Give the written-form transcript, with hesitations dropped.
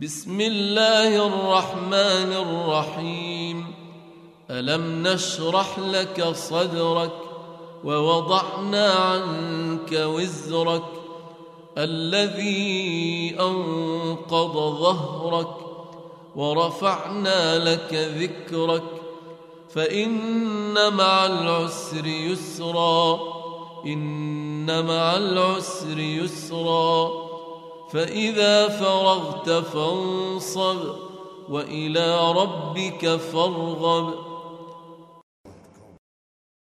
بسم الله الرحمن الرحيم. ألم نشرح لك صدرك ووضعنا عنك وزرك الذي أنقض ظهرك ورفعنا لك ذكرك فإن مع العسر يسرا إن مع العسر يسرا فإذا فرغت فانصب وإلى ربك فارغب